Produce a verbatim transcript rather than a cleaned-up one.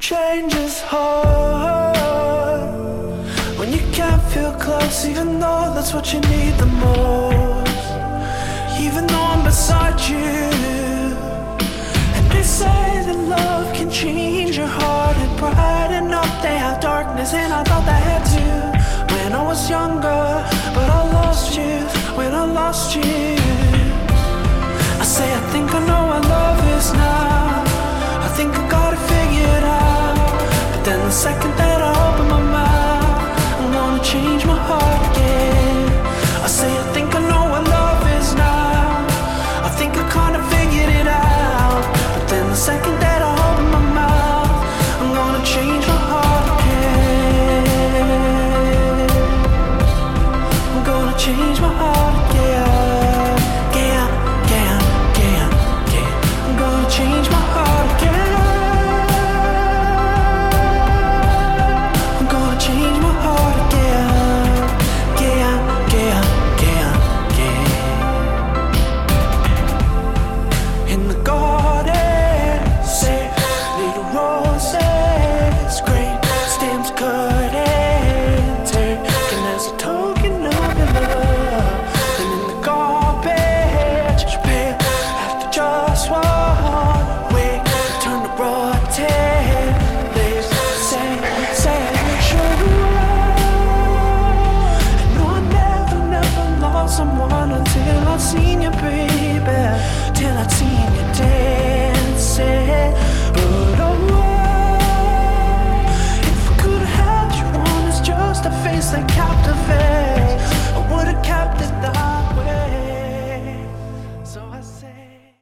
Change is hard when you can't feel close, even though that's what you need the most. Even though I'm beside you, and they say that love can change your heart and brighten up. They have darkness, and I thought they had to when I was younger, but I lost you when I lost you. I say I think I know what love is now. I think I got it figured out. But then the second